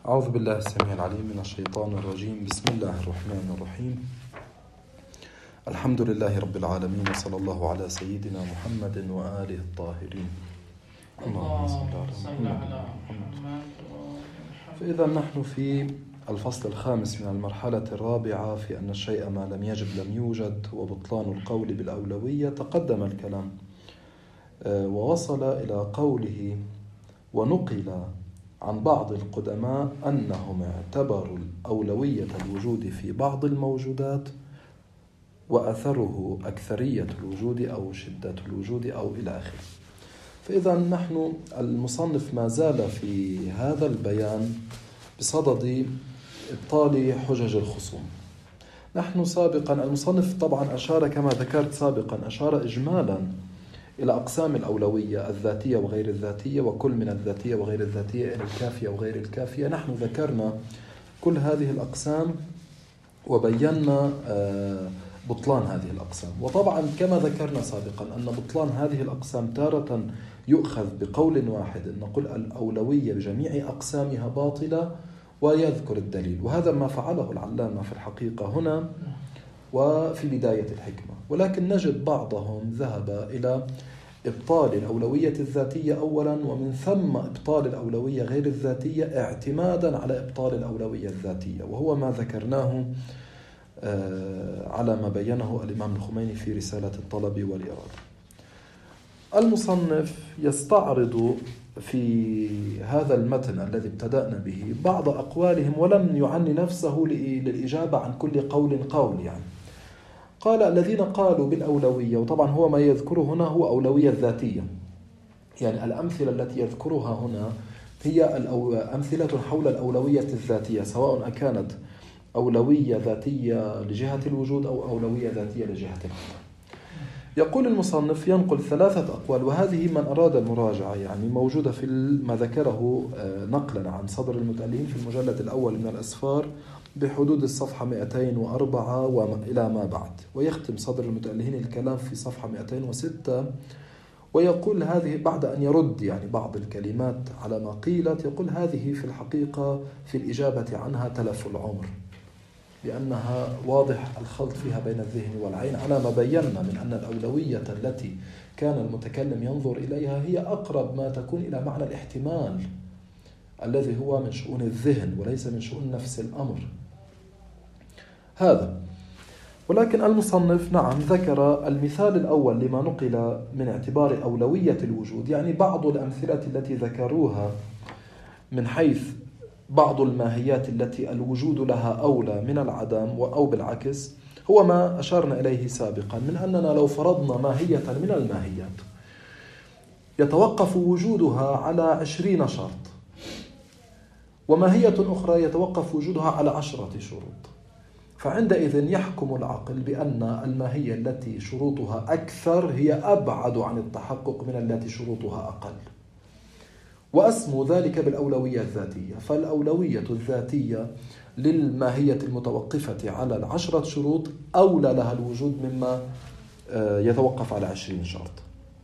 أعوذ بالله السميع العليم من الشيطان الرجيم. بسم الله الرحمن الرحيم. الحمد لله رب العالمين، وصلى الله على سيدنا محمد وآله الطاهرين. اللهم صل على محمد. فإذا نحن في الفصل الخامس من المرحلة الرابعة في أن الشيء ما لم يجب لم يوجد، وبطلان القول بالأولوية. تقدم الكلام ووصل إلى قوله: ونقل عن بعض القدماء أنهم اعتبروا الأولوية الوجود في بعض الموجودات وأثره أكثرية الوجود أو شدة الوجود أو إلى آخره. فإذا نحن المصنف ما زال في هذا البيان بصدد إبطال حجج الخصوم. نحن سابقا المصنف طبعا أشار كما ذكرت سابقا، أشار إجمالا إلى أقسام الأولوية: الذاتية وغير الذاتية، وكل من الذاتية وغير الذاتية، إلى الكافية وغير الكافية. نحن ذكرنا كل هذه الأقسام وبينا بطلان هذه الأقسام. وطبعا كما ذكرنا سابقا أن بطلان هذه الأقسام تارة يؤخذ بقول واحد، نقول الأولوية بجميع أقسامها باطلة ويذكر الدليل، وهذا ما فعله العلامة في الحقيقة هنا وفي بداية الحكمة. ولكن نجد بعضهم ذهب إلى إبطال الأولوية الذاتية أولا، ومن ثم إبطال الأولوية غير الذاتية اعتمادا على إبطال الأولوية الذاتية، وهو ما ذكرناه على ما بينه الإمام الخميني في رسالة الطلب والإرادة. المصنف يستعرض في هذا المتن الذي ابتدأنا به بعض أقوالهم، ولم يعني نفسه للإجابة عن كل قول يعني. قال: الذين قالوا بالأولوية، وطبعا هو ما يذكره هنا هو أولوية ذاتية، يعني الأمثلة التي يذكرها هنا هي أمثلة حول الأولوية الذاتية، سواء كانت أولوية ذاتية لجهة الوجود أو أولوية ذاتية لجهة العدم. يقول المصنف: ينقل 3 أقوال، وهذه من أراد المراجعة يعني موجودة في ما ذكره نقلا عن صدر المتألفين في المجلد الأول من الأسفار بحدود الصفحة 204 وإلى ما بعد، ويختم صدر المتألفين الكلام في صفحة 206، ويقول هذه بعد أن يرد يعني بعض الكلمات على ما قيلت، يقول هذه في الحقيقة في الإجابة عنها تلف العمر، لأنها واضح الخلط فيها بين الذهن والعين، على ما بينا من أن الأولوية التي كان المتكلم ينظر إليها هي أقرب ما تكون إلى معنى الاحتمال الذي هو من شؤون الذهن وليس من شؤون نفس الأمر هذا. ولكن المصنف نعم ذكر المثال الأول لما نقل من اعتبار أولوية الوجود، يعني بعض الأمثلة التي ذكروها من حيث بعض الماهيات التي الوجود لها أولى من العدم أو بالعكس، هو ما أشرنا إليه سابقا من أننا لو فرضنا ماهية من الماهيات يتوقف وجودها على 20 شرط، وماهية أخرى يتوقف وجودها على 10 شروط، فعندئذ يحكم العقل بأن الماهية التي شروطها أكثر هي أبعد عن التحقق من التي شروطها أقل، وأسمو ذلك بالأولوية الذاتية. فالأولوية الذاتية للماهية المتوقفة على 10 شروط أولى لها الوجود مما يتوقف على 20 شرط.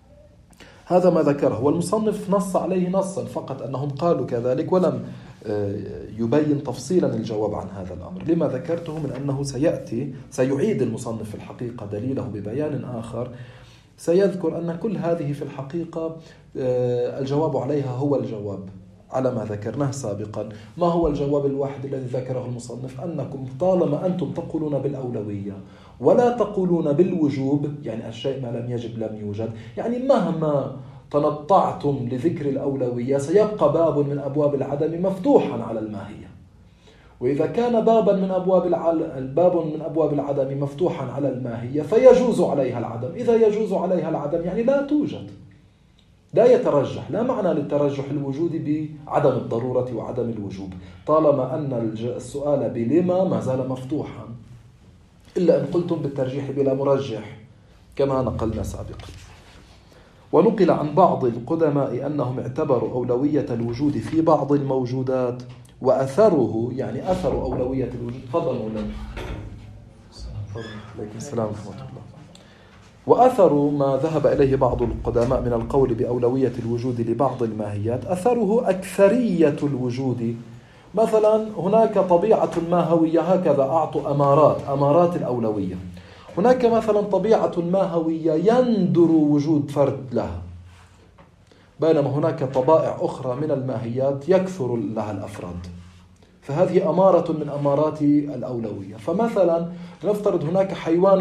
هذا ما ذكره، والمصنف نص عليه نصا فقط أنهم قالوا كذلك، ولم يبين تفصيلا الجواب عن هذا الأمر، لما ذكرته من أنه سيعيد المصنف في الحقيقة دليله ببيان آخر، سيذكر أن كل هذه في الحقيقة الجواب عليها هو الجواب على ما ذكرناه سابقا. ما هو الجواب الواحد الذي ذكره المصنف؟ أنكم طالما أنتم تقولون بالأولوية ولا تقولون بالوجوب، يعني الشيء ما لم يجب لم يوجد، يعني مهما تنطعتم لذكر الأولوية سيبقى باب من أبواب العدم مفتوحا على الماهية، وإذا كان باب من أبواب العدم مفتوحا على الماهية فيجوز عليها العدم. إذا يجوز عليها العدم يعني لا توجد، لا يترجح، لا معنى للترجح الوجود بعدم الضرورة وعدم الوجوب، طالما أن السؤال بلما ما زال مفتوحا، إلا إن قلتم بالترجيح بلا مرجح كما نقلنا سابقا. ونقل عن بعض القدماء أنهم اعتبروا أولوية الوجود في بعض الموجودات وأثره، يعني أثر أولوية الوجود. تفضل مولانا. عليكم السلام ورحمة الله. وأثر ما ذهب إليه بعض القدماء من القول بأولوية الوجود لبعض الماهيات، أثره أكثرية الوجود مثلا هناك طبيعة ما هوية، هكذا أعطوا أمارات الأولوية. هناك مثلا طبيعة ما هوية يندر وجود فرد لها، بينما هناك طبائع أخرى من الماهيات يكثر لها الأفراد، فهذه أمارة من أمارات الأولوية. فمثلا نفترض هناك حيوان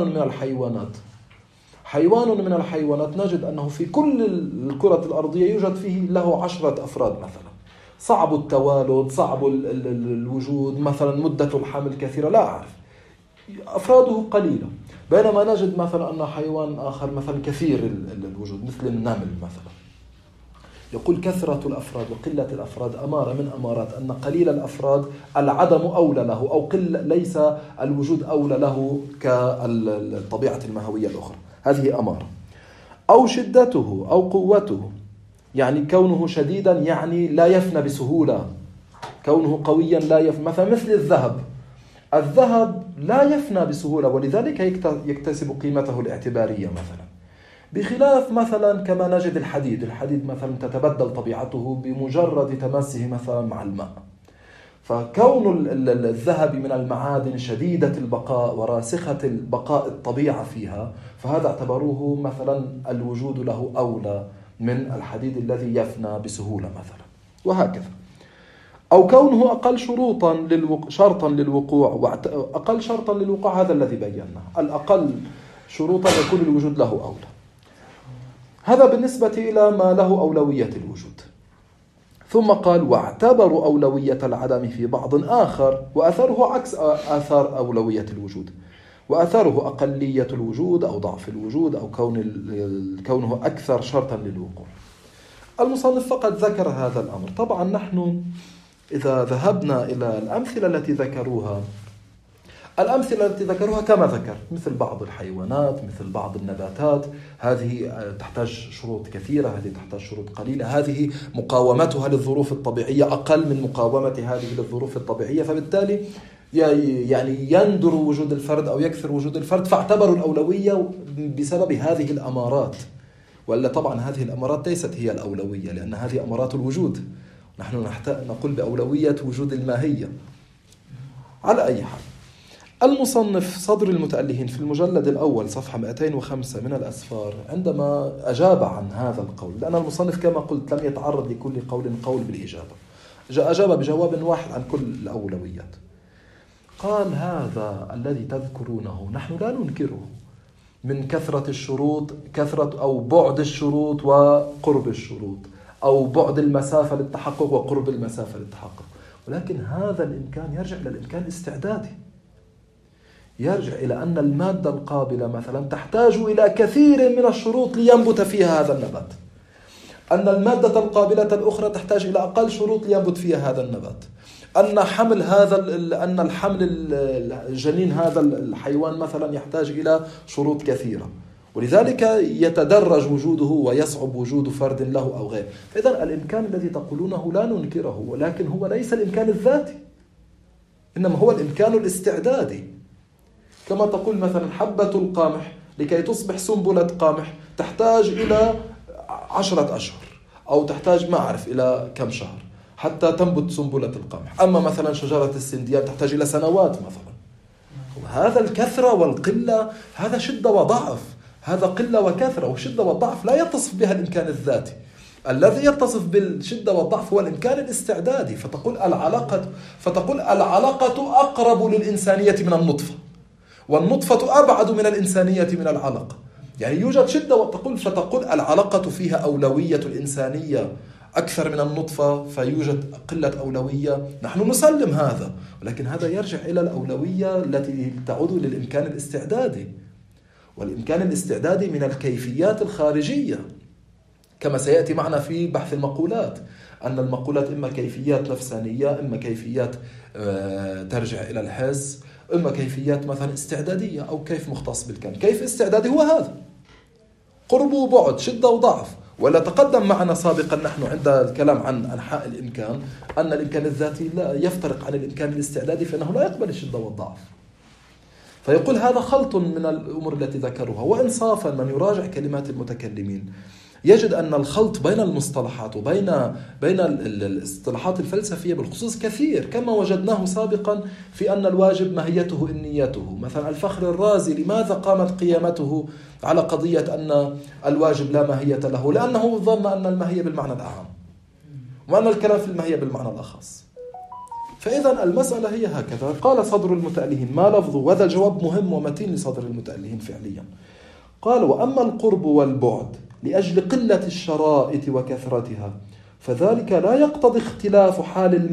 من الحيوانات نجد أنه في كل الكرة الأرضية يوجد فيه له 10 أفراد مثلا، صعب التوالد، صعب الوجود، مثلا مدة الحمل كثيرة، لا أعرف، أفراده قليلة. بينما نجد مثلا أن حيوان آخر مثلا كثير الوجود مثل النمل مثلا. يقول كثرة الأفراد وقلة الأفراد أمارة من أمارات أن قليل الأفراد العدم أولى له، أو ليس الوجود أولى له كالطبيعة المهوية الأخرى. هذه أمارة. أو شدته أو قوته، يعني كونه شديدا يعني لا يفنى بسهولة، كونه قويا لا يفنى، مثل الذهب لا يفنى بسهولة، ولذلك يكتسب قيمته الاعتبارية مثلا، بخلاف مثلا كما نجد الحديد مثلا تتبدل طبيعته بمجرد تماسه مثلا مع الماء. فكون الذهب من المعادن شديدة البقاء وراسخة البقاء الطبيعة فيها، فهذا اعتبروه مثلا الوجود له أولى من الحديد الذي يفنى بسهولة مثلا، وهكذا. أو كونه أقل شرطا للوقوع، أقل شرطا للوقوع هذا الذي بيناه، الأقل شروطا يكون الوجود له أولى. هذا بالنسبة إلى ما له أولوية الوجود. ثم قال واعتبروا أولوية العدم في بعض آخر، وأثره عكس آثار أولوية الوجود، وأثره أقلية الوجود أو ضعف الوجود أو كونه أكثر شرطا للوقوع. المصنف فقط ذكر هذا الأمر. طبعا نحن إذا ذهبنا إلى الأمثلة التي ذكروها كما ذكر، مثل بعض الحيوانات، مثل بعض النباتات، هذه تحتاج شروط كثيرة، هذه تحتاج شروط قليلة، هذه مقاومتها للظروف الطبيعية أقل من مقاومة هذه للظروف الطبيعية، فبالتالي يعني يندر وجود الفرد أو يكثر وجود الفرد، فاعتبروا الأولوية بسبب هذه الأمارات. وإلا طبعا هذه الأمارات ليست هي الأولوية، لأن هذه أمارات الوجود، نحن نقول بأولوية وجود الماهية. على أي حال، المصنف صدر المتألهين في المجلد الأول صفحة 205 من الأسفار عندما أجاب عن هذا القول، لأن المصنف كما قلت لم يتعرض لكل قول بالإجابة، أجاب بجواب واحد عن كل الأولويات. قال هذا الذي تذكرونه نحن لا ننكره من كثرة الشروط، كثرة أو بعد الشروط وقرب الشروط، أو بعد المسافة للتحقق وقرب المسافة للتحقق، ولكن هذا الإمكان يرجع إلى الإمكان الاستعدادي، يرجع إلى أن المادة القابلة مثلا تحتاج إلى كثير من الشروط لينبت فيها هذا النبات، أن المادة القابلة الأخرى تحتاج إلى أقل شروط لينبت فيها هذا النبات، أن الحمل الجنين هذا الحيوان مثلا يحتاج إلى شروط كثيرة، ولذلك يتدرج وجوده ويصعب وجود فرد له أو غير. فإذا الإمكان الذي تقولونه لا ننكره، ولكن هو ليس الإمكان الذاتي، إنما هو الإمكان الاستعدادي. كما تقول مثلا حبة القمح لكي تصبح سنبلة قمح تحتاج إلى 10 أشهر، أو تحتاج ما أعرف إلى كم شهر حتى تنبت سنبلة القمح. أما مثلا شجرة السنديان تحتاج إلى سنوات مثلا. هذا الكثرة والقلة هذا شدة وضعف، هذا قلة وكثرة، وشدة والضعف لا يتصف بها الإمكان الذاتي. الذي يتصف بالشدة والضعف هو الإمكان الاستعدادي. فتقول العلاقة أقرب للإنسانية من النطفة، والنطفة أبعد من الإنسانية من العلقة. يعني يوجد شدة فتقول العلاقة فيها أولوية الإنسانية أكثر من النطفة، فيوجد قلة أولوية. نحن نسلم هذا، ولكن هذا يرجع إلى الأولوية التي تعود للإمكان الاستعدادي، والإمكان الاستعدادي من الكيفيات الخارجية، كما سيأتي معنا في بحث المقولات، أن المقولات إما كيفيات نفسانية، إما كيفيات ترجع إلى الحس، إما كيفيات مثلا استعدادية أو كيف مختص بالكم. كيف استعدادي هو هذا، قرب وبعد، شدة وضعف. ولا تقدم معنا سابقا نحن عند الكلام عن أنحاء الإمكان أن الإمكان الذاتي لا يفترق عن الإمكان الاستعدادي، فإنه لا يقبل الشدة والضعف. فيقول هذا خلط من الأمور التي ذكروها. وإنصافا من يراجع كلمات المتكلمين يجد أن الخلط بين المصطلحات وبين الاصطلاحات الفلسفية بالخصوص كثير، كما وجدناه سابقا في أن الواجب ماهيته إنيته. مثلا الفخر الرازي لماذا قامت قيامته على قضية أن الواجب لا ماهية له؟ لأنه ظن أن الماهية بالمعنى الأعم وأن الكلام في الماهية بالمعنى الأخص. فإذا المسألة هي هكذا. قال صدر المتألهين ما لفظه، وهذا الجواب مهم ومتين لصدر المتألهين فعليا. قال: وأما القرب والبعد لأجل قلة الشرائط وكثرتها فذلك لا يقتضي اختلاف حال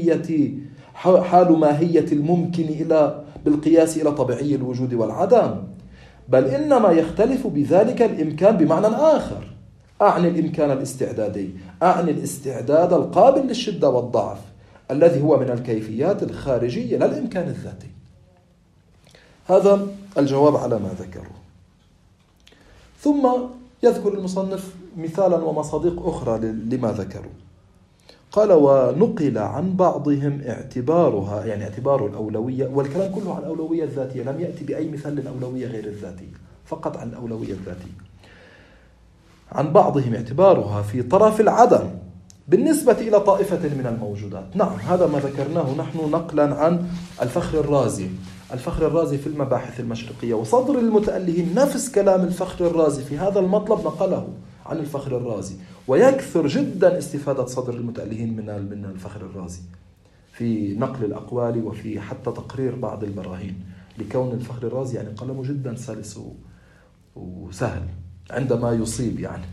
ماهية الممكن بالقياس إلى طبيعي الوجود والعدم، بل إنما يختلف بذلك الإمكان بمعنى آخر. أعني الإمكان الاستعدادي، أعني الاستعداد القابل للشدة والضعف الذي هو من الكيفيات الخارجية لا الإمكان الذاتي. هذا الجواب على ما ذكروا. ثم يذكر المصنف مثالا ومصادق أخرى لما ذكروا. قال: ونقل عن بعضهم اعتبارها، يعني اعتبار الأولوية، والكلام كله عن الأولوية الذاتية، لم يأتي بأي مثال للأولوية غير الذاتية، فقط عن الأولوية الذاتية. عن بعضهم اعتبارها في طرف العدم بالنسبة إلى طائفة من الموجودات. نعم، هذا ما ذكرناه نحن نقلا عن الفخر الرازي. الفخر الرازي في المباحث المشرقية، وصدر المتألهين نفس كلام الفخر الرازي في هذا المطلب نقله عن الفخر الرازي. ويكثر جدا استفادة صدر المتألهين من الفخر الرازي في نقل الأقوال وفي حتى تقرير بعض البراهين، لكون الفخر الرازي يعني قلمه جدا سلس وسهل عندما يصيب يعني.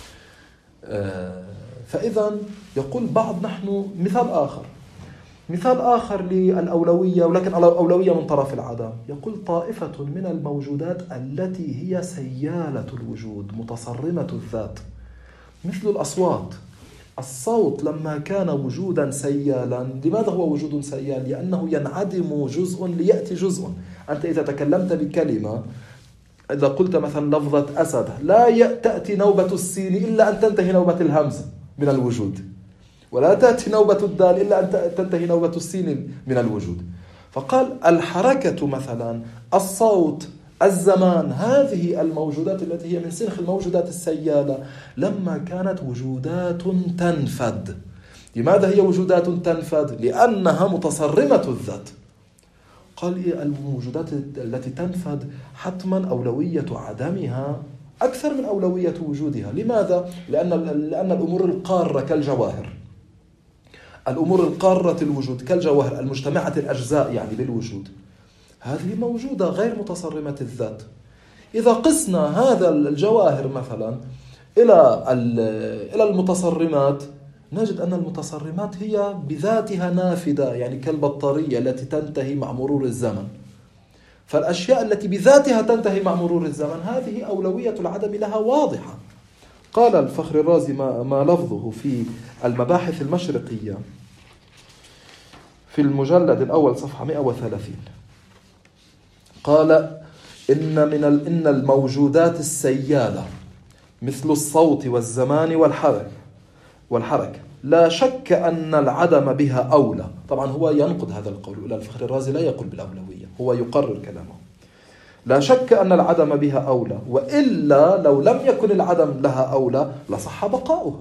فإذا يقول بعض نحن مثال آخر للأولوية، ولكن الأولوية من طرف العدم. يقول: طائفة من الموجودات التي هي سيالة الوجود متصرمة الذات، مثل الأصوات. الصوت لما كان وجودا سيالا، لماذا هو وجود سيال؟ لأنه ينعدم جزء ليأتي جزء. أنت إذا تكلمت بكلمة، إذا قلت مثلا لفظة أسد، لا تأتي نوبة السين إلا أن تنتهي نوبة الهمزة من الوجود، ولا تأتي نوبة الدال إلا أن تنتهي نوبة السين من الوجود. فقال: الحركة مثلا، الصوت، الزمان، هذه الموجودات التي هي من سنخ الموجودات السيالة لما كانت وجودات تنفد. لماذا هي وجودات تنفد؟ لأنها متصرمة الذات. قال: الموجودات التي تنفد حتما أولوية عدمها أكثر من أولوية وجودها. لماذا؟ لأن الأمور القارة كالجواهر، الأمور القارة الوجود كالجواهر المجتمعة الأجزاء يعني بالوجود، هذه موجودة غير متصرمة الذات. إذا قسنا هذا الجواهر مثلا إلى المتصرمات، نجد أن المتصرمات هي بذاتها نافدة، يعني كالبطارية التي تنتهي مع مرور الزمن. فالأشياء التي بذاتها تنتهي مع مرور الزمن هذه أولوية العدم لها واضحة. قال الفخر الرازي ما لفظه في المباحث المشرقية في المجلد الأول صفحة 130. قال: إن الموجودات السيالة مثل الصوت والزمان والحركة لا شك أن العدم بها أولى. طبعا هو ينقض هذا القول، الفخر الرازي لا يقول بالأولوية، هو يقرر كلامه. لا شك أن العدم بها أولى، وإلا لو لم يكن العدم لها أولى لصح بقاؤها.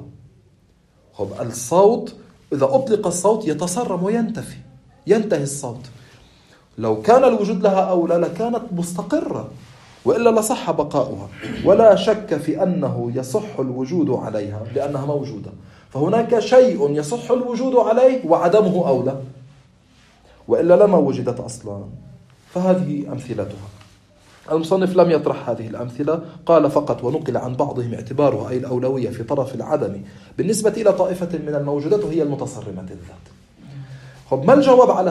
الصوت إذا أطلق الصوت يتصرم وينتهي الصوت. لو كان الوجود لها أولى لكانت مستقرة، وإلا لصح بقاؤها. ولا شك في أنه يصح الوجود عليها لأنها موجودة. فهناك شيء يصح الوجود عليه وعدمه أولى، وإلا لما وجدت أصلا. فهذه أمثلتها. المصنف لم يطرح هذه الأمثلة، قال فقط: ونقل عن بعضهم اعتبارها أي الأولوية في طرف العدم بالنسبة إلى طائفة من الموجودات وهي المتصرمة الذات. ما الجواب على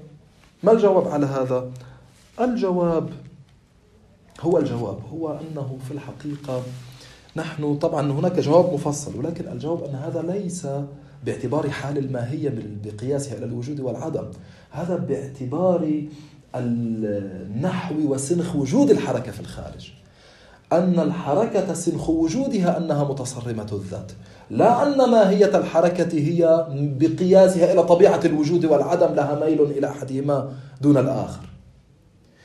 هذا؟ الجواب هو أنه في الحقيقة نحن طبعا هناك جواب مفصل، ولكن الجواب أن هذا ليس باعتبار حال الماهية بقياسها إلى الوجود والعدم، هذا باعتبار النحو وسنخ وجود الحركة في الخارج. أن الحركة سنخ وجودها أنها متصرمة الذات، لا أن ماهية الحركة هي بقياسها إلى طبيعة الوجود والعدم لها ميل إلى أحدهما دون الآخر.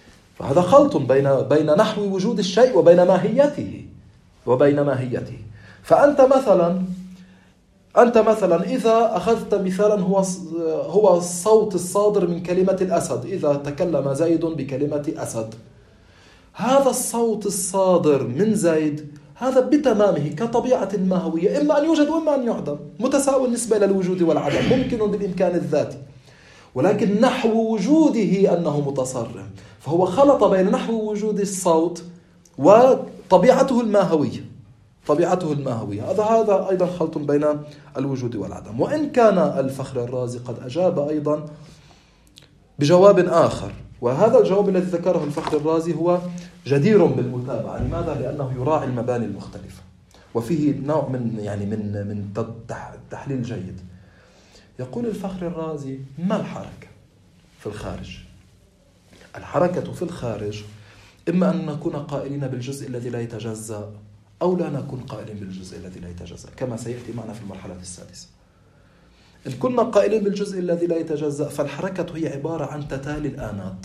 فهذا خلط بين نحو وجود الشيء وبين ماهيته. فأنت مثلا إذا أخذت مثالا هو الصوت الصادر من كلمة الأسد، إذا تكلم زيد بكلمة أسد، هذا الصوت الصادر من زيد هذا بتمامه كطبيعة ماهوية إما أن يوجد وإما أن يعدم، متساوي بالنسبة إلى الوجود والعدم، ممكن بالإمكان الذاتي، ولكن نحو وجوده أنه متصرم، فهو خلط بين نحو وجود الصوت وطبيعته الماهوية. هذا أيضا خلط بين الوجود والعدم. وإن كان الفخر الرازي قد أجاب أيضا بجواب آخر، وهذا الجواب الذي ذكره الفخر الرازي هو جدير بالمتابعة. لماذا؟ لأنه يراعي المباني المختلفة وفيه نوع من تحليل جيد. يقول الفخر الرازي: ما الحركة في الخارج؟ الحركة في الخارج إما أن نكون قائلين بالجزء الذي لا يتجزأ أو لا نكون قائلين بالجزء الذي لا يتجزأ، كما سيأتي معنا في المرحلة السادسة. إن كنا قائلين بالجزء الذي لا يتجزأ فالحركة هي عبارة عن تتالي الآنات،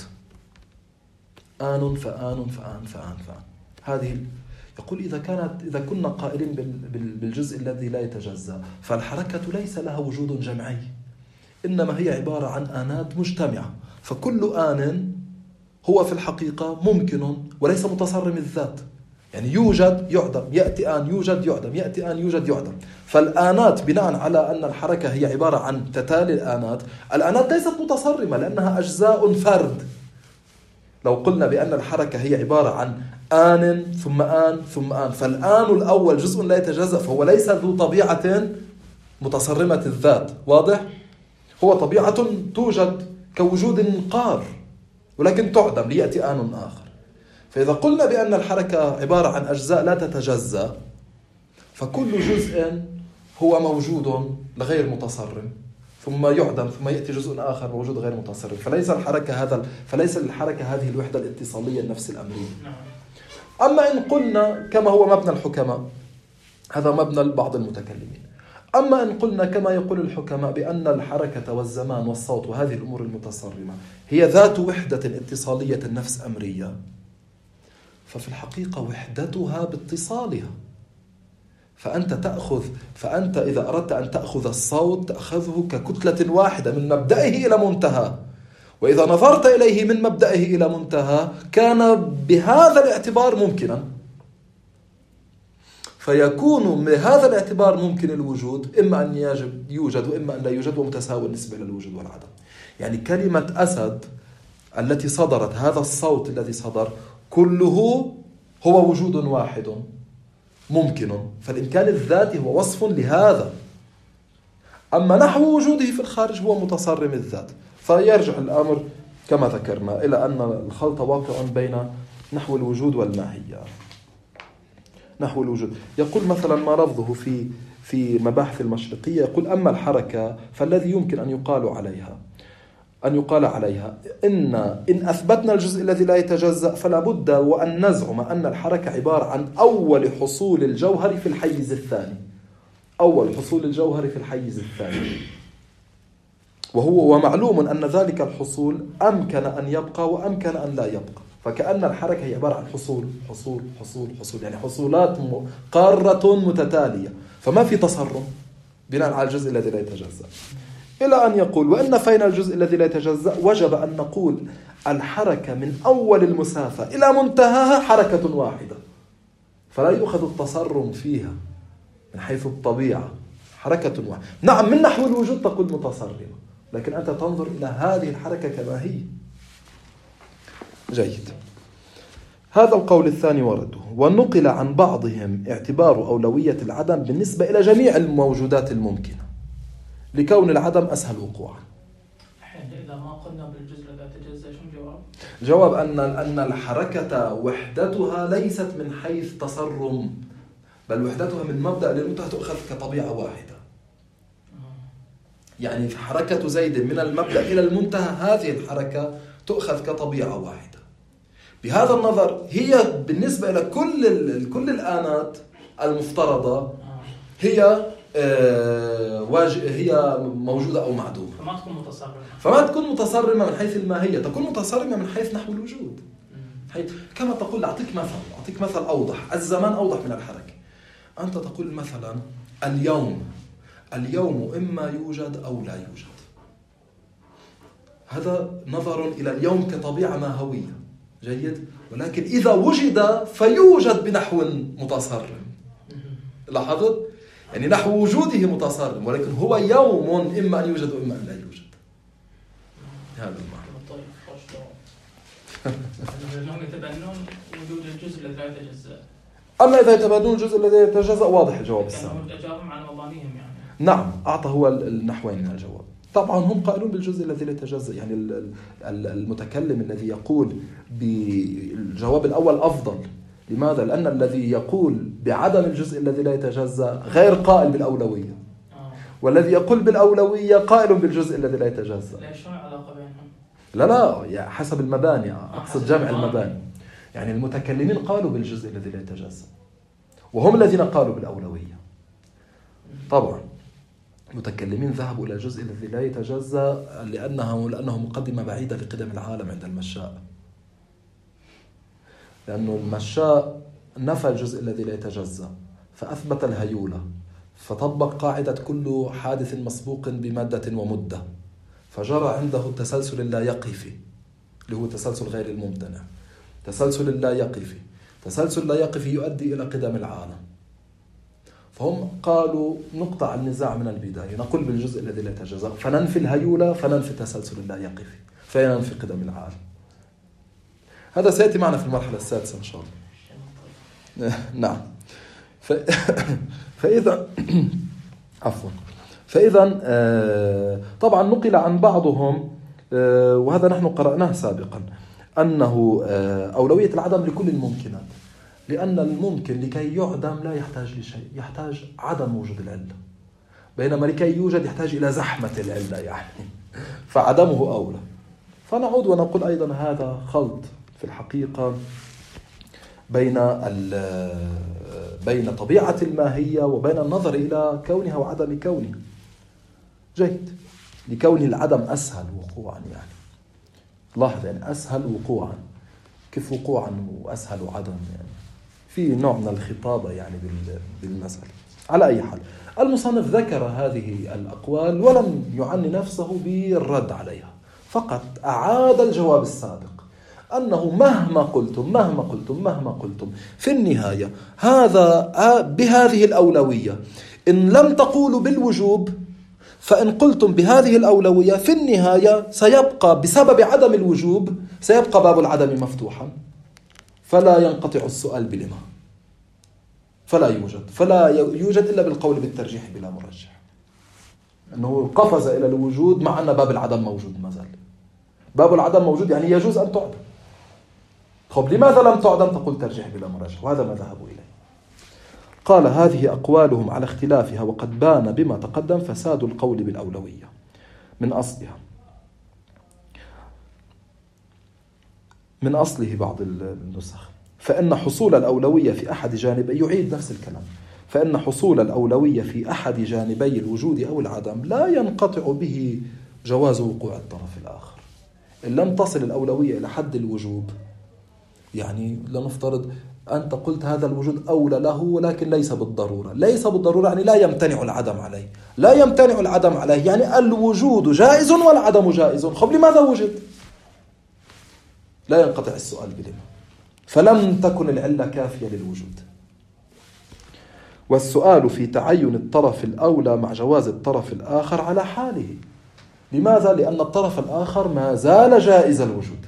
آن فآن فآن فآن فآن. هذه يقول إذا كنا قائلين بالجزء الذي لا يتجزأ فالحركة ليس لها وجود جمعي، إنما هي عبارة عن آنات مجتمعة، فكل آن هو في الحقيقة ممكن وليس متصرم الذات، يعني يوجد يعدم، يأتي آن يوجد يعدم، يأتي آن يوجد يعدم. فالآنات بناء على أن الحركة هي عبارة عن تتالي الآنات ليست متصرمة لأنها أجزاء فرد. لو قلنا بأن الحركة هي عبارة عن آن ثم آن ثم آن، فالآن الأول جزء لا يتجزأ، فهو ليس ذو طبيعة متصرمة الذات، واضح؟ هو طبيعة توجد كوجود قار ولكن تعدم ليأتي آن آخر. فإذا قلنا بأن الحركة عبارة عن أجزاء لا تتجزأ فكل جزء هو موجود غير متصرم ثم يعدم ثم يأتي جزء آخر موجود غير متصرم، فليس الحركة هذه الوحدة الاتصالية النفس الأمرية. أما إن قلنا كما هو مبنى الحكماء، هذا مبنى بعض المتكلمين، أما إن قلنا كما يقول الحكماء بأن الحركة والزمان والصوت وهذه الأمور المتصرمة هي ذات وحدة اتصالية النفس أمرية، ففي الحقيقة وحدتها باتصالها. فأنت إذا أردت أن تأخذ الصوت تأخذه ككتلة واحدة من مبدئه إلى منتهى، وإذا نظرت إليه من مبدئه إلى منتهى كان بهذا الاعتبار ممكنا، فيكون بهذا الاعتبار ممكن الوجود إما أن يوجد وإما أن لا يوجد، ومتساوي بالنسبة للوجود والعدم. يعني كلمة أسد التي صدرت، هذا الصوت الذي صدر كله هو وجود واحد ممكن، فالإمكان الذاتي هو وصف لهذا. أما نحو وجوده في الخارج هو متصرم الذات، فيرجع الأمر كما ذكرنا إلى أن الخلط واقع بين نحو الوجود والماهية. نحو الوجود يقول مثلا ما لفظه في مباحث المشرقية، يقول: أما الحركة فالذي يمكن أن يقال عليها إن أثبتنا الجزء الذي لا يتجزأ فلا بد وأن نزعم أن الحركة عبارة عن أول حصول الجوهر في الحيز الثاني، ومعلوم أن ذلك الحصول أمكن أن يبقى وأمكن أن لا يبقى، فكأن الحركة هي عبارة عن حصول، يعني حصولات قارة متتالية، فما في تصرم بناء على الجزء الذي لا يتجزأ. إلى أن يقول: وإن فينا الجزء الذي لا يتجزأ وجب أن نقول الحركة من أول المسافة إلى منتهاها حركة واحدة، فلا يؤخذ التصرم فيها من حيث الطبيعة، حركة واحدة. نعم من نحو الوجود تقول متصرمة، لكن أنت تنظر إلى هذه الحركة كما هي. جيد. هذا القول الثاني ورده. ونقل عن بعضهم اعتبار أولوية العدم بالنسبة إلى جميع الموجودات الممكنة لكون العدم أسهل وقوعا. إذا ما قلنا بالجزء لا يتجزأ شو الجواب؟ جواب أن الحركة وحدتها ليست من حيث تصرم، بل وحدتها من مبدأ للمنتهى تؤخذ كطبيعة واحدة. يعني حركة زيد من المبدأ إلى المنتهى هذه الحركة تؤخذ كطبيعة واحدة. بهذا النظر هي بالنسبة إلى كل الآنات المفترضة هي موجودة أو معدومة، فما تكون متصرمة من حيث الماهية، تكون متصرمة من حيث نحو الوجود. كما تقول، أعطيك مثل أوضح، الزمان أوضح من الحركة. أنت تقول مثلا اليوم إما يوجد أو لا يوجد. هذا نظر إلى اليوم كطبيعة ماهوية، جيد، ولكن إذا وجد فيوجد بنحو متصرم. لاحظت؟ يعني نحو وجوده متصرم، ولكن هو يوم إما أن يوجد وإما أن لا يوجد. هذا المعنى. أنهم يتبنون وجود الجزء الذي لا يتجزأ. أما إذا يتبنون الجزء الذي يتجزأ واضح الجواب الثاني. كأنهم أجابهم عن مبانيهم يعني. نعم، أعطى هو النحوين من الجواب. طبعا هم قائلون بالجزء الذي لا يتجزأ، يعني المتكلم الذي يقول بالجواب الأول أفضل. لماذا؟ لأن الذي يقول بعدم الجزء الذي لا يتجزأ غير قائل بالأولوية، والذي يقول بالأولوية قائل بالجزء الذي لا يتجزأ. لا شو علاقة بينهم؟ لا يعني حسب المباني، أقصد جمع المباني. يعني المتكلمين قالوا بالجزء الذي لا يتجزأ، وهم الذين قالوا بالأولوية. طبعا المتكلمين ذهبوا إلى الجزء الذي لا يتجزأ لأنه مقدمة بعيدة لقدم العالم عند المشاء، لأنه المشاء نفى الجزء الذي لا يتجزأ فأثبت الهيولة، فطبق قاعدة كل حادث مسبوق بمادة ومدة، فجرى عنده التسلسل اللا يقفي اللي هو تسلسل غير الممتنع. تسلسل اللا يقفي، تسلسل لا يقفي يؤدي إلى قدم العالم. فهم قالوا نقطع النزاع من البداية، نقول بالجزء الذي لا يتجزأ فننفي الهيولة فننفي التسلسل اللا يقفي فننفي قدم العالم. هذا سيأتي معنا في المرحلة السادسة إن شاء الله. نعم. فإذا عفوا، فإذا طبعا نقل عن بعضهم، وهذا نحن قرأناه سابقا، أنه أولوية العدم لكل الممكنات، لأن الممكن لكي يعدم لا يحتاج لشيء، يحتاج عدم وجود العلة، بينما لكي يوجد يحتاج إلى زحمة العلة يعني، فعدمه أولى. فنعود ونقول أيضا هذا خلط في الحقيقة بين طبيعة الماهية وبين النظر إلى كونها وعدم كونها. جيد، لكون العدم أسهل وقوعا، يعني لاحظ يعني أسهل وقوعا، كيف وقوعا وأسهل عدم، يعني في نوع من الخطابة يعني بالمسألة. على أي حال المصنف ذكر هذه الأقوال ولم يعني نفسه بالرد عليها، فقط أعاد الجواب السابق، أنه مهما قلتم في النهاية هذا بهذه الأولوية، إن لم تقولوا بالوجوب فإن قلتم بهذه الأولوية في النهاية سيبقى بسبب عدم الوجوب سيبقى باب العدم مفتوحا، فلا ينقطع السؤال بلما، فلا يوجد إلا بالقول بالترجيح بلا مرجح، أنه قفز إلى الوجود مع أن باب العدم موجود ما زال. باب العدم موجود يعني يجوز أن تعدم. طب لماذا لم تعدم؟ تقول ترجيح بلا مرجح، وهذا ما ذهبوا إليه. قال هذه أقوالهم على اختلافها، وقد بان بما تقدم فساد القول بالأولوية من أصله بعض النسخ، فإن حصول الأولوية في أحد جانبي، يعيد نفس الكلام، فإن حصول الأولوية في أحد جانبي الوجود أو العدم لا ينقطع به جواز وقوع الطرف الآخر. إن لم تصل الأولوية إلى حد الوجوب، يعني لنفترض أنت قلت هذا الوجود أولى له ولكن ليس بالضرورة يعني لا يمتنع العدم عليه، يعني الوجود جائز والعدم جائز. خب لماذا وجد؟ لا ينقطع السؤال بلما، فلم تكن العلة كافية للوجود. والسؤال في تعين الطرف الأولى مع جواز الطرف الآخر على حاله. لماذا؟ لأن الطرف الآخر ما زال جائز الوجود.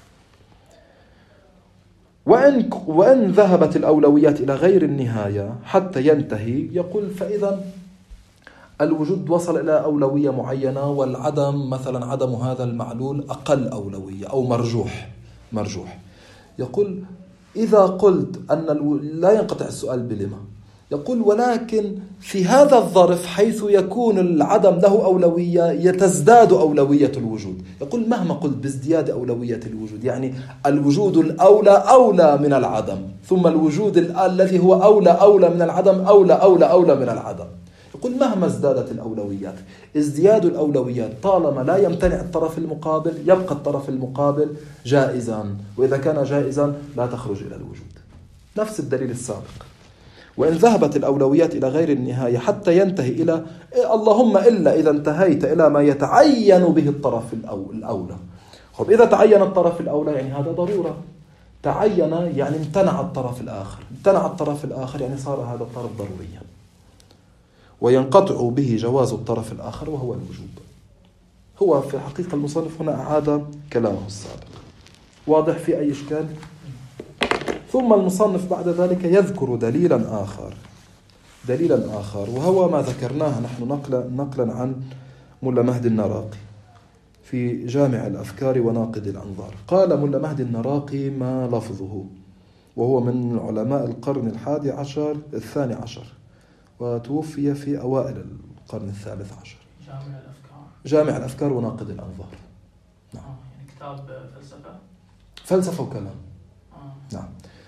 وإن ذهبت الأولويات إلى غير النهاية حتى ينتهي، يقول فإذا الوجود وصل إلى أولوية معينة، والعدم مثلا عدم هذا المعلول أقل أولوية أو مرجوح. يقول إذا قلت أن لا ينقطع السؤال بلما، يقول ولكن في هذا الظرف حيث يكون العدم له أولوية يتزداد أولوية الوجود. يقول مهما قلت بازدياد أولوية الوجود، يعني الوجود الأولى أولى من العدم، ثم الوجود الذي هو أولى من العدم أولى من العدم. يقول مهما ازدادت الأولويات، ازدياد الأولويات طالما لا يمتنع الطرف المقابل يبقى الطرف المقابل جائزا، وإذا كان جائزا لا تخرج إلى الوجود. نفس الدليل السابق. وإن ذهبت الأولويات إلى غير النهاية حتى ينتهي إلى اللهم إلا إذا انتهيت إلى ما يتعين به الطرف الأولى. خب إذا تعين الطرف الأولى يعني هذا ضرورة، تعين يعني امتنع الطرف الآخر، امتنع الطرف الآخر يعني صار هذا الطرف ضروريا، وينقطع به جواز الطرف الآخر وهو الوجوب. هو في الحقيقة المصنف هنا أعاد كلامه السابق. واضح في أي إشكال؟ ثم المصنف بعد ذلك يذكر دليلا آخر وهو ما ذكرناه نحن نقلا عن ملا مهدي النراقي في جامع الأفكار وناقد الأنظار. قال ملا مهدي النراقي ما لفظه، وهو من علماء القرن الثاني عشر، وتوفي في أوائل القرن الثالث عشر. جامع الأفكار وناقد الأنظار. نعم. يعني كتاب فلسفة وكلام. نعم.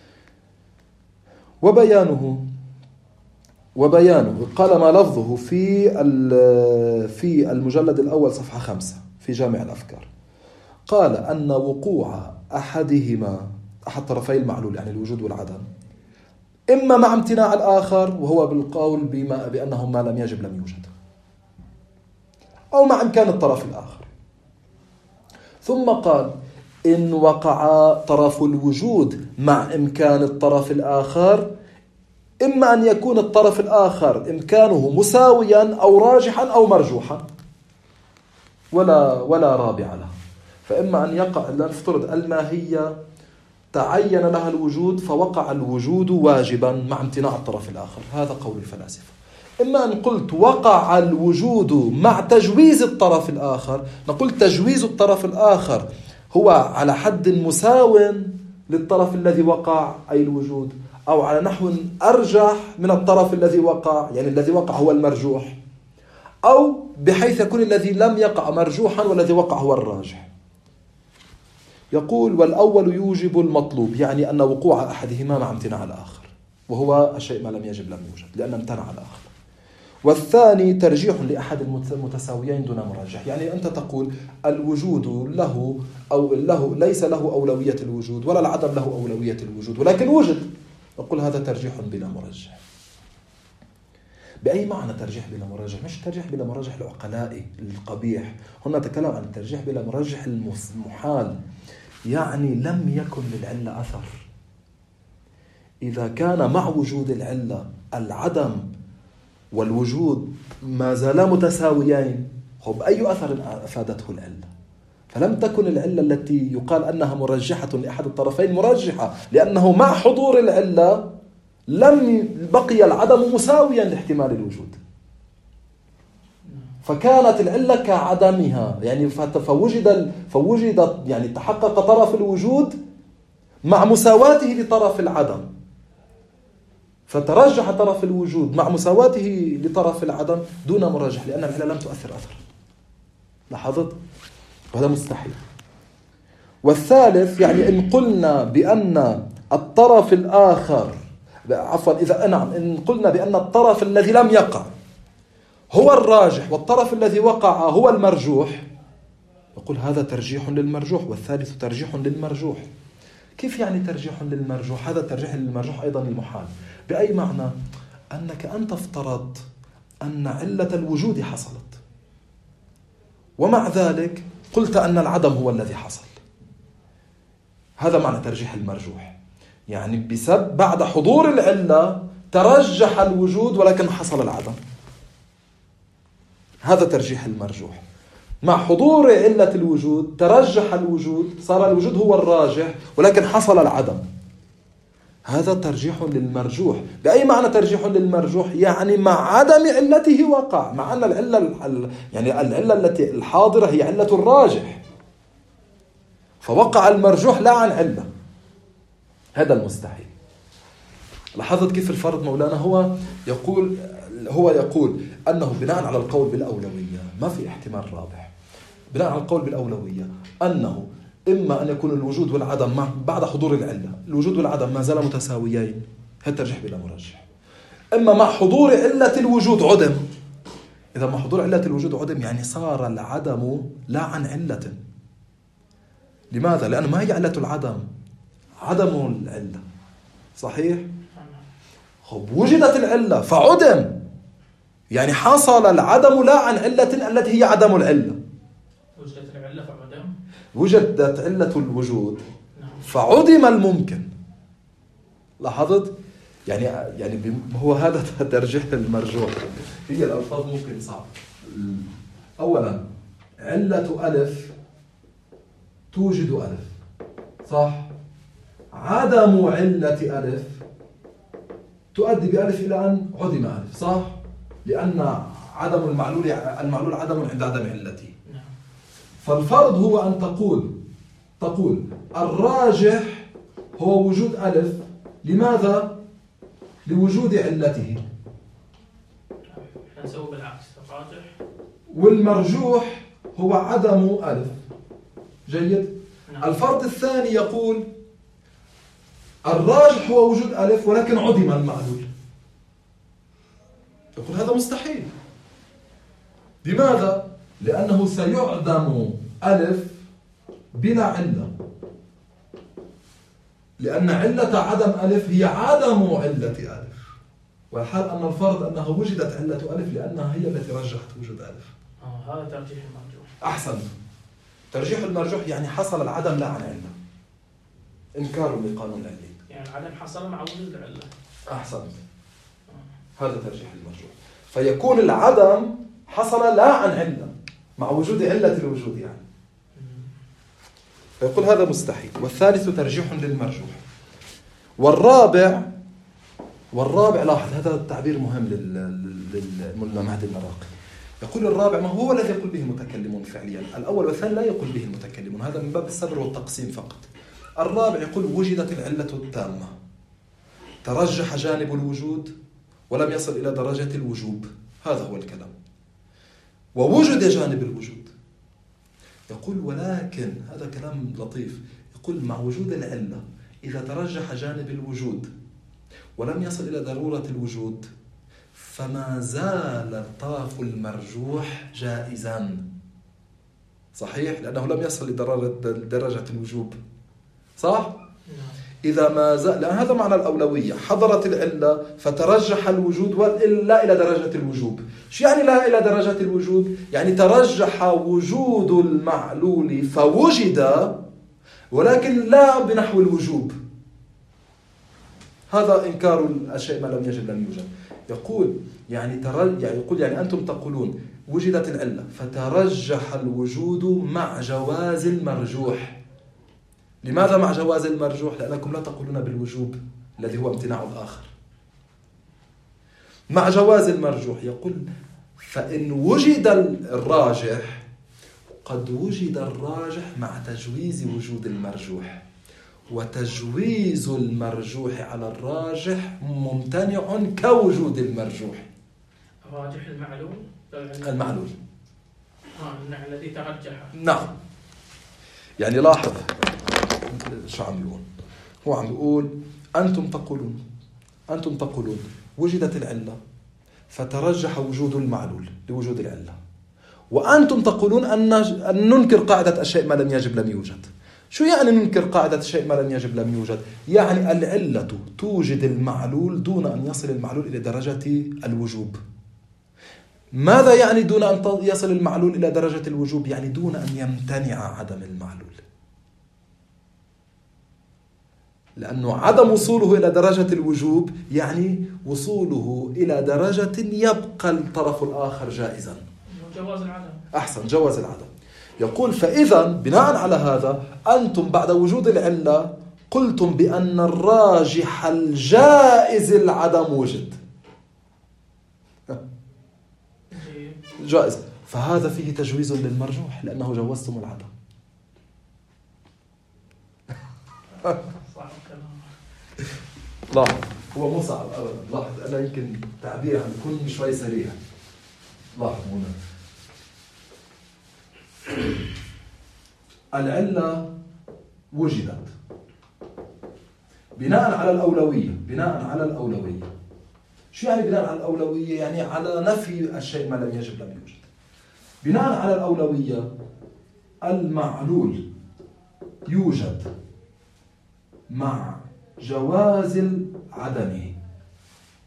وبيانه قال ما لفظه في المجلد الأول صفحة 5 في جامع الأفكار. قال أن وقوع أحد طرفي المعلول يعني الوجود والعدم إما مع امتناع الآخر وهو بالقول بأنه ما لم يجب لم يوجد، أو مع إمكان الطرف الآخر. ثم قال إن وقع طرف الوجود مع إمكان الطرف الآخر إما أن يكون الطرف الآخر إمكانه مساويا أو راجحا أو مرجوحا ولا رابع له. فإما أن يقع، لنفترض الماهية تعين لها الوجود فوقع الوجود واجبا مع امتناع الطرف الآخر، هذا قول الفلاسفة. إما أن قلت وقع الوجود مع تجويز الطرف الآخر، نقول تجويز الطرف الآخر هو على حد مساو للطرف الذي وقع أي الوجود، أو على نحو أرجح من الطرف الذي وقع، يعني الذي وقع هو المرجوح، أو بحيث يكون الذي لم يقع مرجوحا والذي وقع هو الراجح. يقول والأول يوجب المطلوب، يعني أن وقوع أحدهما مع امتناع الآخر، وهو الشيء ما لم يجب لم يوجد لأن امتنع الآخر. والثاني ترجيح لأحد المتساويين دون مرجح، يعني أنت تقول الوجود له ليس له أولوية الوجود ولا العدم له أولوية الوجود ولكن وجد، نقول هذا ترجيح بلا مرجح. بأي معنى ترجيح بلا مرجح؟ مش ترجيح بلا مرجح العقلائي القبيح، هنا نتكلم عن الترجيح بلا مرجح المحال، يعني لم يكن للعلة أثر. إذا كان مع وجود العلة العدم والوجود ما زالا متساويين، أي أثر أفادته العلة؟ فلم تكن العلة التي يقال أنها مرجحة لأحد الطرفين مرجحة، لأنه مع حضور العلة لم بقي العدم مساويا لاحتمال الوجود، فكانت العلة كعدمها، يعني فوجد يعني تحقق طرف الوجود مع مساواته لطرف العدم، فترجح طرف الوجود مع مساواته لطرف العدم دون مرجح، لأن العلة لم تؤثر أثر. لاحظت؟ وهذا مستحيل. والثالث يعني إن قلنا بأن الطرف الآخر إن قلنا بأن الطرف الذي لم يقع هو الراجح والطرف الذي وقع هو المرجوح، يقول هذا ترجيح للمرجوح، والثالث ترجيح للمرجوح. كيف يعني ترجيح للمرجوح؟ هذا ترجيح للمرجوح أيضا المحال. بأي معنى؟ أنك أنت افترضت أن علة الوجود حصلت، ومع ذلك قلت أن العدم هو الذي حصل. هذا معنى ترجيح المرجوح، يعني بسبب بعد حضور العلة ترجح الوجود ولكن حصل العدم. هذا ترجيح المرجوح. مع حضور علة الوجود ترجح الوجود، صار الوجود هو الراجح ولكن حصل العدم. هذا ترجيح للمرجوح. بأي معنى ترجيح للمرجوح؟ يعني مع عدم علته وقع، مع أن العلة التي الحاضرة هي علة الراجح، فوقع المرجوح لا عن علة. هذا المستحيل. لاحظت كيف الفرض مولانا؟ هو يقول أنه بناء على القول بالأولوية ما في احتمال رابح. بناء على القول بالأولوية أنه إما أن يكون الوجود والعدم بعد حضور العلة، الوجود والعدم ما زال متساويين، هذا ترجيح بلا مرجح. إما مع حضور علة الوجود عدم. إذا مع حضور علة الوجود عدم يعني صار العدم لا عن علة. لماذا؟ لأنه ما هي علة العدم؟ عدم العلة. صحيح؟ خب وجدت العلة فعدم، يعني حصل العدم لا عن علة التي هي عدم العلة. وجدت العلة فعدم، وجدت علة الوجود نعم. فعدم الممكن. لاحظت؟ يعني هو هذا ترجيح المرجوح. هي الألفاظ ممكن صعب. أولا علة ألف توجد ألف، صح؟ عدم علة ألف تؤدي بألف إلى أن عدم ألف، صح؟ لأن عدم المعلول عدم عند عدم علته. فالفرض هو أن تقول الراجح هو وجود ألف. لماذا؟ لوجود علته. نسوي بالعكس، الراجح والمرجوح هو عدم ألف. جيد؟ نعم. الفرض الثاني يقول الراجح هو وجود ألف ولكن عدم المعلول. يقول هذا مستحيل. لماذا؟ لأنه سيعدم ألف بلا علة، لأن علة عدم ألف هي عدم علة ألف، والحال أن الفرض أنها وجدت علة ألف لأنها هي التي رجحت وجود ألف. هذا ترجيح المرجوح. أحسن. ترجيح المرجوح يعني حصل العدم لا عن علة، إنكار لقانون العلة، يعني العدم حصل مع وجود العلة. أحسن. هذا ترجيح المرجوح. فيكون العدم حصل لا عن علة مع وجود علة الوجود يعني. فيقول هذا مستحيل. والثالث ترجيح للمرجوح. والرابع لاحظ هذا التعبير مهم للمهدي المراقي. يقول الرابع ما هو الذي يقول به المتكلمون فعليا. الأول والثاني لا يقول به المتكلمون، هذا من باب السبر والتقسيم فقط. الرابع يقول وجدت العلة التامة، ترجح جانب الوجود ولم يصل إلى درجة الوجوب، هذا هو الكلام، ووجد جانب الوجود. يقول ولكن هذا كلام لطيف، يقول مع وجود العلة إذا ترجح جانب الوجود ولم يصل إلى ضرورة الوجود فما زال الطرف المرجوح جائزا. صحيح؟ لأنه لم يصل لدرجة الوجوب، صح؟ إذا ما زال، لأن هذا معنى الأولوية، حضرت العلة فترجح الوجود لا إلى درجة الوجوب. شو يعني لا إلى درجة الوجوب؟ يعني ترجح وجود المعلول فوجد ولكن لا بنحو الوجوب. هذا إنكار الشيء ما لم يجب لم يوجد. يقول يعني أنتم تقولون وجدت العلة فترجح الوجود مع جواز المرجوح. لماذا مع جواز المرجوح؟ لأنكم لا تقولون بالوجوب الذي هو امتناع الآخر. مع جواز المرجوح يقول فإن وجد الراجح قد وجد الراجح مع تجويز وجود المرجوح، وتجويز المرجوح على الراجح ممتنع كوجود المرجوح. الراجح المعلول الذي ترجح. نعم. يعني لاحظ شو عم يقول، هو عم يقول أنتم تقولون وجدت العلة فترجح وجود المعلول لوجود العلة، وأنتم تقولون أن ننكر قاعدة الشيء ما لم يجب لم يوجد. شو يعني ننكر قاعدة الشيء ما لم يجب لم يوجد؟ يعني العلة توجد المعلول دون أن يصل المعلول إلى درجة الوجوب. ماذا يعني دون أن يصل المعلول إلى درجة الوجوب؟ يعني دون أن يمتنع عدم المعلول، لأنه عدم وصوله إلى درجة الوجوب يعني وصوله إلى درجة يبقى الطرف الآخر جائزا. جواز العدم. أحسن، جواز العدم. يقول فإذا بناء على هذا أنتم بعد وجود العلة قلتم بأن الراجح الجائز العدم وجد. جائز، فهذا فيه تجويز للمرجوح لأنه جوزتم العدم. لاحظ هو مو صعب أبدا. لاحظ أنا يمكن تعبير عم يكون شوي سريع. لاحظ هنا العلة وجدت بناء على الأولوية. شو يعني بناء على الأولوية؟ يعني على نفي الشيء ما لم يجب لم يوجد. بناء على الأولوية المعلول يوجد مع جواز عدمه.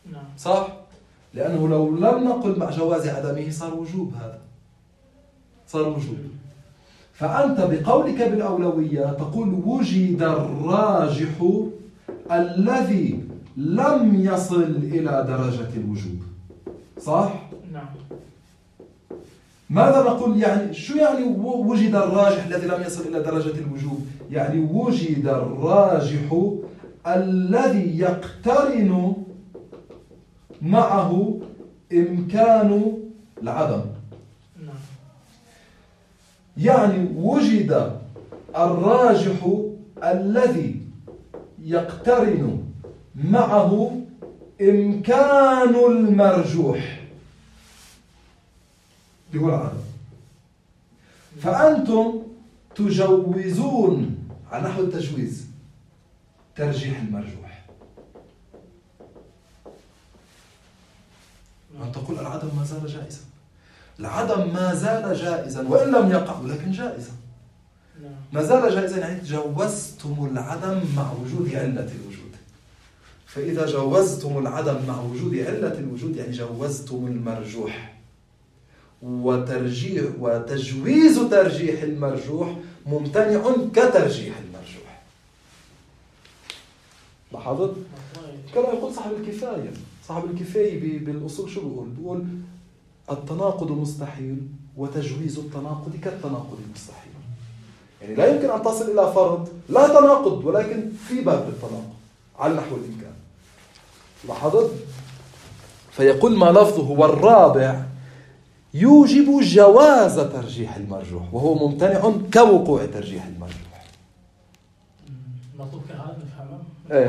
نعم. صح؟ لأنه لو لم نقل مع جواز عدمه صار وجوب، هذا صار وجوب. فأنت بقولك بالأولوية تقول وجد الراجح الذي لم يصل إلى درجة الوجوب. صح؟ نعم. ماذا نقول يعني؟ شو يعني وجد الراجح الذي لم يصل إلى درجة الوجوب؟ يعني وجد الراجح الذي يقترن معه إمكان العدم. نعم. يعني وجد الراجح الذي يقترن معه إمكان المرجوح اللي هو العدم. فأنتم تجوزون على نحو التجويز ترجيح المرجوح، وأن تقول العدم ما زال جائزا. العدم ما زال جائزا وإن لم يقع، ولكن جائزا. ما زال جائزا يعني جوزتم العدم مع وجود علة الوجود. فإذا جوزتم العدم مع وجود علة الوجود يعني جوزتم المرجوح. وتجويز ترجيح المرجوح ممتنع كترجيح المرجوح. لاحظت؟ كما يقول صاحب الكفاية. صاحب الكفاية بالأصول شو بيقول؟ بيقول التناقض مستحيل وتجويز التناقض كالتناقض المستحيل. يعني لا يمكن أن تصل إلى فرض لا تناقض ولكن في باب التناقض على نحو الإمكان. لاحظت؟ فيقول ما لفظه والرابع يوجب جواز ترجيح المرجوح وهو ممتنع كوقوع ترجيح المرجوح. مطلوب كهذا نفهمه.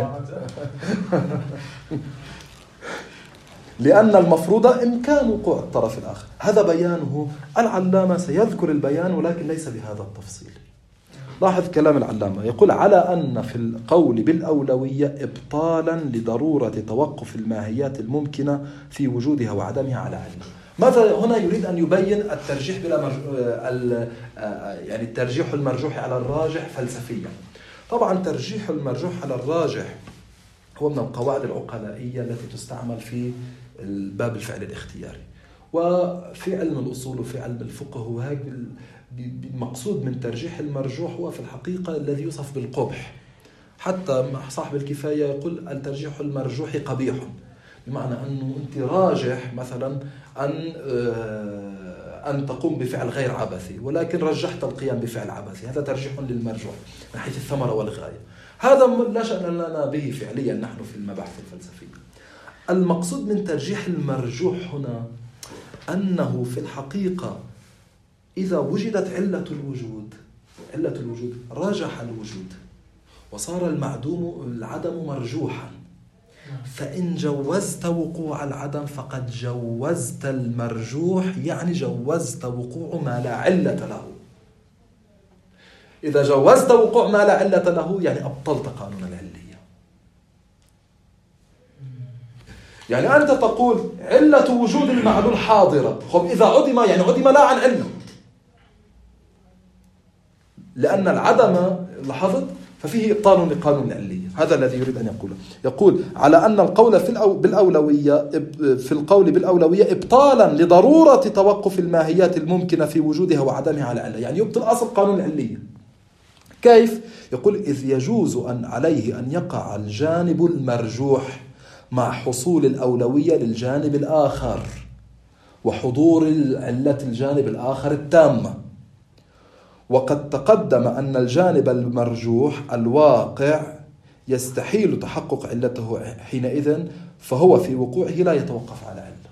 لأن المفروض إمكان وقوع الطرف الآخر. هذا بيانه. العلامة سيذكر البيان ولكن ليس بهذا التفصيل. لاحظ كلام العلامة يقول على أن في القول بالأولوية إبطالا لضرورة توقف الماهيات الممكنة في وجودها وعدمها على علم. ماذا هنا يريد أن يبين الترجيح بلا يعني الترجيح المرجوح على الراجح فلسفيا. طبعا ترجيح المرجوح على الراجح هو من القواعد العقلائية التي تستعمل في باب الفعل الاختياري وفي علم الأصول وفي علم الفقه. وهيك المقصود من ترجيح المرجوح هو في الحقيقة الذي يوصف بالقبح. حتى صاحب الكفاية يقول الترجيح المرجوح قبيح، بمعنى أنه أنت راجح مثلا أن تقوم بفعل غير عبثي ولكن رجحت القيام بفعل عبثي. هذا ترجيح للمرجوح من حيث الثمرة والغاية. هذا لا شأن لنا به فعليا نحن في المباحث الفلسفية. المقصود من ترجيح المرجوح هنا أنه في الحقيقة إذا وجدت علة الوجود رجح الوجود وصار العدم مرجوحا. فإن جوزت وقوع العدم فقد جوزت المرجوح، يعني جوزت وقوع ما لا علة له. إذا جوزت وقوع ما لا علة له يعني أبطلت قانون العلية. يعني أنت تقول علة وجود المعلول حاضرة، خب إذا عدم يعني عدم لا عن علة، لأن العدم لاحظت ففيه إبطال لقانون العلية. هذا الذي يريد أن يقوله. يقول على أن القول في القول بالأولوية إبطالا لضرورة توقف الماهيات الممكنة في وجودها وعدمها على علة، يعني يبطل أصل قانون العلية. كيف؟ يقول إذ يجوز عليه أن يقع الجانب المرجوح مع حصول الأولوية للجانب الآخر وحضور علة الجانب الآخر التامة. وقد تقدم أن الجانب المرجوح الواقع يستحيل تحقق علته حينئذ، فهو في وقوعه لا يتوقف على علة.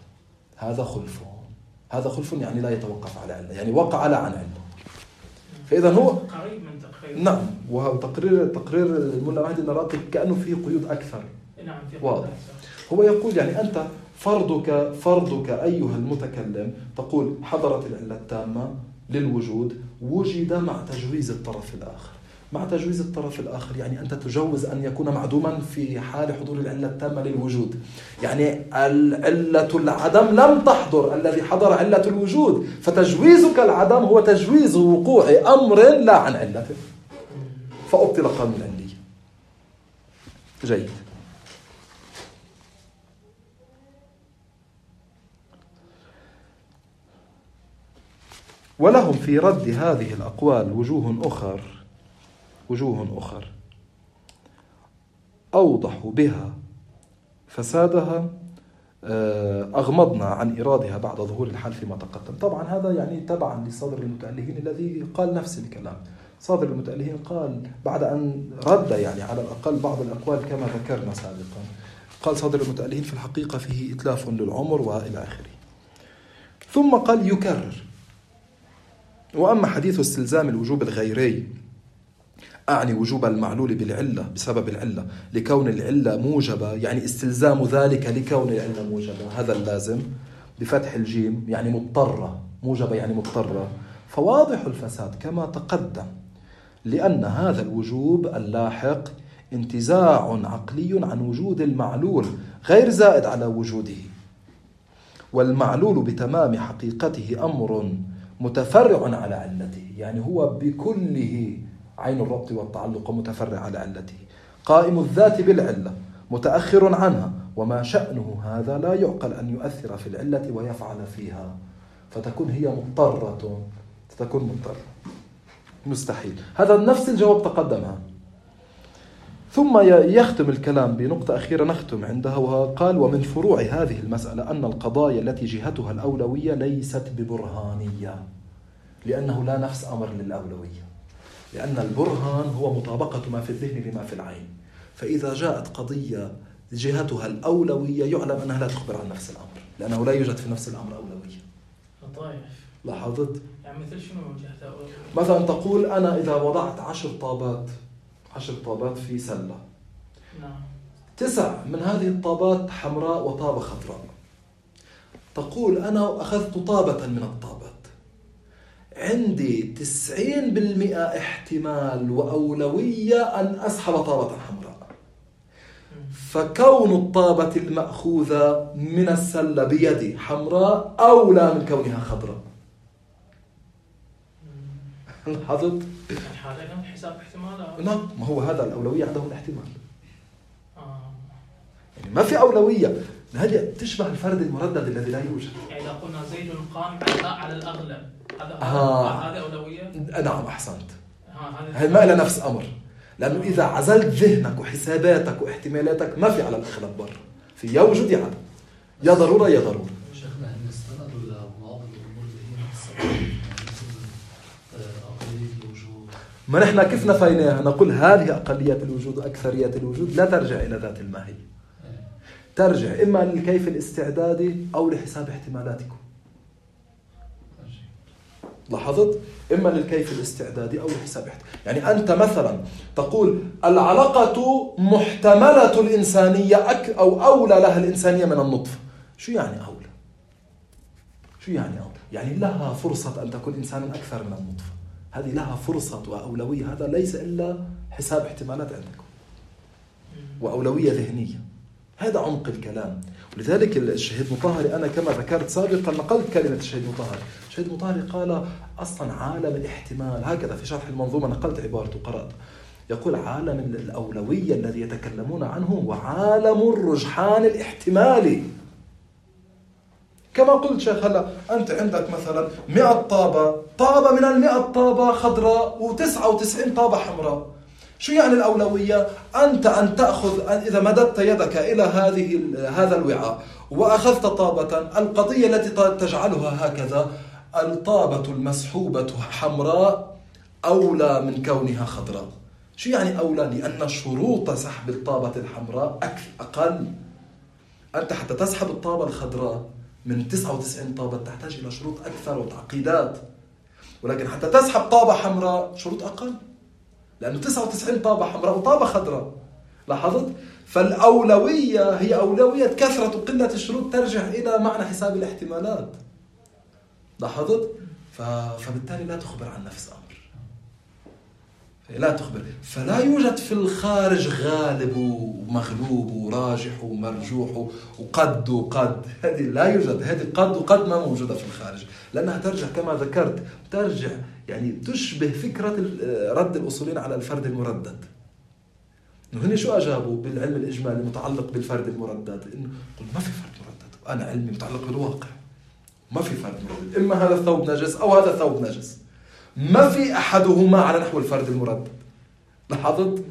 هذا خلف يعني لا يتوقف على علة، يعني وقع لا عن علة. فإذا هو قريب من تقرير. نعم، وهو تقرير الملا مهدي النراقي كأنه فيه قيود أكثر. نعم واضح. هو يقول يعني أنت فرضك أيها المتكلم تقول حضرت العلة التامة للوجود وجد مع تجويز الطرف الآخر. مع تجويز الطرف الآخر يعني أنت تجوز أن يكون معدوما في حال حضور العلة التامة للوجود. يعني العلة العدم لم تحضر، الذي حضر علة الوجود، فتجويزك العدم هو تجويز وقوع أمر لا عن علته، فأبطل قانون العلية. جيد. ولهم في رد هذه الأقوال وجوه أخر أوضح بها فسادها أغمضنا عن إرادها بعد ظهور الحال فيما تقدم. طبعا هذا يعني تبعا لصدر المتألهين الذي قال نفس الكلام. صادر المتألهين قال بعد أن رد يعني على الأقل بعض الأقوال كما ذكرنا سابقا، قال صادر المتألهين في الحقيقة فيه إتلاف للعمر وإلى آخره. ثم قال يكرر: وأما حديث استلزام الوجوب الغيري، أعني وجوب المعلول بالعلة بسبب العلة لكون العلة موجبة، يعني استلزام ذلك لكون العلة موجبة، هذا اللازم بفتح الجيم يعني مضطرة، موجبة يعني مضطرة، فواضح الفساد كما تقدم، لأن هذا الوجوب اللاحق انتزاع عقلي عن وجود المعلول غير زائد على وجوده، والمعلول بتمام حقيقته أمر متفرع على علته، يعني هو بكله عين الربط والتعلق متفرع على علته، قائم الذات بالعلة متأخر عنها، وما شأنه هذا لا يعقل أن يؤثر في العلة ويفعل فيها، فتكون هي مضطرة، تكون مضطرة، مستحيل. هذا نفس الجواب تقدمها. ثم يختم الكلام بنقطة أخيرة نختم عندها، وقال: ومن فروع هذه المسألة أن القضايا التي جهتها الأولوية ليست ببرهانية، لأنه لا نفس أمر للأولوية، لأن البرهان هو مطابقة ما في الذهن لما في العين، فإذا جاءت قضية جهتها الأولوية يعلم أنها لا تخبر عن نفس الأمر، لأنه لا يوجد في نفس الأمر أولوية. طيب لاحظت؟ يعني مثل شنو جهتها أولوية؟ مثلا تقول أنا إذا وضعت 10 طابات في سلة، نعم، 9 من هذه الطابات حمراء وطابة خضراء، تقول أنا أخذت طابة من الطابات، عندي 90% احتمال وأولوية أن أسحب طابة حمراء، فكون الطابة المأخوذة من السلة بيدي حمراء أولى من كونها خضراء. لاحظت؟ حاليا حساب احتمالات. نعم، ما هو هذا الأولوية عندهم الاحتمال. يعني ما في أولوية، هذه تشبه الفرد المردد الذي لا يوجد. يعني إذا قلنا زيد قام على الأغلب، هذا أولوية؟ نعم، أحسنت. هذا ما إلى نفس أمر، لأنه إذا عزلت ذهنك وحساباتك واحتمالاتك ما في على الأغلب بر، في يوجد يعني يا ضرورة يا ضرورة. شيخنا نستند لبعض الأمور اللي هي أقلية الوجود، ما نحن كيف نفيناها؟ نقول هذه أقليات الوجود وأكثريات الوجود لا ترجع إلى ذات الماهية، ترجع إما للكيف الاستعدادي أو لحساب احتمالاتكم. لاحظت؟ إما للكيف الاستعدادي أو لحساب يعني أنت مثلا تقول العلاقة محتملة الإنسانية أو أولى لها الإنسانية من النطفة. شو يعني أولى؟ شو يعني أولى؟ يعني لها فرصة أن تكون إنسانا أكثر من النطفة، هذه لها فرصة وأولوية، هذا ليس إلا حساب احتمالات عندكم وأولوية ذهنية، هذا عمق الكلام. ولذلك الشهيد مطهري أنا كما ذكرت سابقا نقلت كلمة الشهيد مطهري. الشهيد مطهري قال أصلا عالم الاحتمال، هكذا في شرح المنظومة نقلت عبارته قرأت، يقول عالم الأولوية الذي يتكلمون عنه هو عالم الرجحان الاحتمالي. كما قلت شيخ، هلا أنت عندك مثلا 100 طابة من 100 طابة خضراء و99 طابة حمراء. شو يعني الأولوية؟ أنت أن تأخذ، إذا مددت يدك إلى هذا الوعاء وأخذت طابة، القضية التي تجعلها هكذا الطابة المسحوبة حمراء أولى من كونها خضراء. شو يعني أولى؟ لأن شروط سحب الطابة الحمراء أقل. أنت حتى تسحب الطابة الخضراء من 99 طابة تحتاج إلى شروط أكثر وتعقيدات، ولكن حتى تسحب طابة حمراء شروط أقل، لأنه 99 طابة حمراء وطابة خضراء. لاحظت؟ فالأولوية هي أولوية كثرة وقلة الشروط، ترجع إلى معنى حساب الاحتمالات. لاحظت؟ فبالتالي لا تخبر عن نفس أمر، لا تخبر، فلا يوجد في الخارج غالب ومغلوب وراجح ومرجوح وقد هذه لا يوجد، هذه قد وقد ما موجودة في الخارج، لأنها ترجع كما ذكرت، ترجع يعني تشبه فكرة رد الأصولين على الفرد المردد. هنا شو أجابوا بالعلم الإجمالي المتعلق بالفرد المردد؟ إنه قل ما في فرد مردد، أنا علمي متعلق بالواقع، ما في فرد مردد، إما هذا الثوب نجس أو هذا الثوب نجس، ما في أحدهما على نحو الفرد المردد. لاحظت؟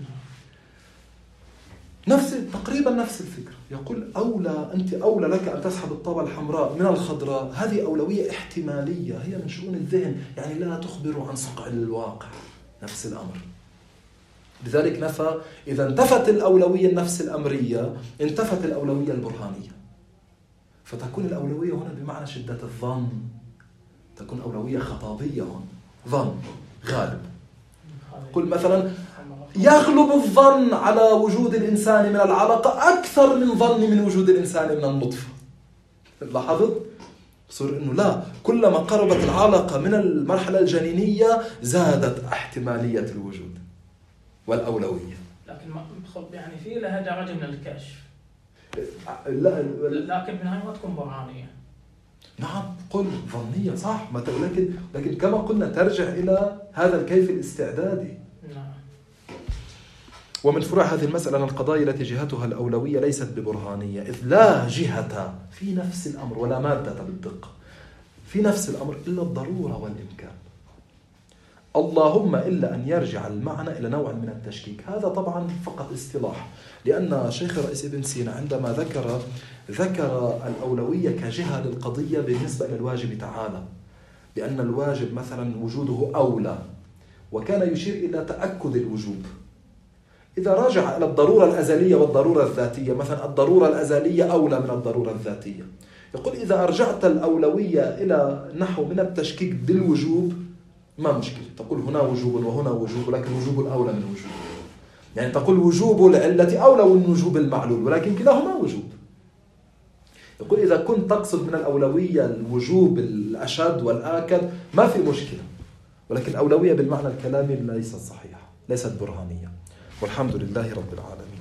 تقريبا نفس الفكرة. يقول أنت أولى لك أن تسحب الطابة الحمراء من الخضراء، هذه أولوية احتمالية، هي من شؤون الذهن، يعني لا تخبر عن صقع الواقع. نفس الأمر. لذلك إذا انتفت الأولوية النفس الأمرية انتفت الأولوية البرهانية، فتكون الأولوية هنا بمعنى شدة الظن، تكون أولوية خطابية هنا، ظن غالب. قل مثلا يغلب الظن على وجود الإنسان من العلقة أكثر من ظن من وجود الإنسان من النطفة. لاحظت؟ صار إنه لا، كلما قربت العلقة من المرحلة الجنينية زادت احتمالية الوجود والأولوية. لكن يعني في لها درجة من الكشف. لكن بالنهاية ما تكون برهانية. نعم، قل ظنية صح، لكن كما قلنا ترجع إلى هذا الكيف الاستعدادي. نعم. ومن فروع هذه المسألة أن القضايا التي جهتها الأولوية ليست ببرهانية، إذ لا جهة في نفس الأمر ولا مادة بالدقة في نفس الأمر إلا الضرورة والإمكان، اللهم إلا أن يرجع المعنى إلى نوع من التشكيك. هذا طبعا فقط اصطلاح، لأن شيخ الرئيس ابن سينا عندما ذكر الأولوية كجهة للقضية بالنسبة إلى الواجب تعالى، بأن الواجب مثلا وجوده أولى، وكان يشير إلى تأكد الوجوب. إذا راجع إلى الضرورة الأزلية والضرورة الذاتية، مثلا الضرورة الأزلية أولى من الضرورة الذاتية، يقول إذا أرجعت الأولوية إلى نحو من التشكيك بالوجوب ما مشكلة، تقول هنا وجوب وهنا وجوب، لكن وجوب الأولى من وجوب، يعني تقول وجوب العلة أولى من وجوب المعلول، ولكن كلاهما وجوب. يقول إذا كنت تقصد من الأولوية الوجوب الأشد والآكد ما في مشكلة، ولكن الأولوية بالمعنى الكلامي ليست صحيحة، ليست برهانية. والحمد لله رب العالمين.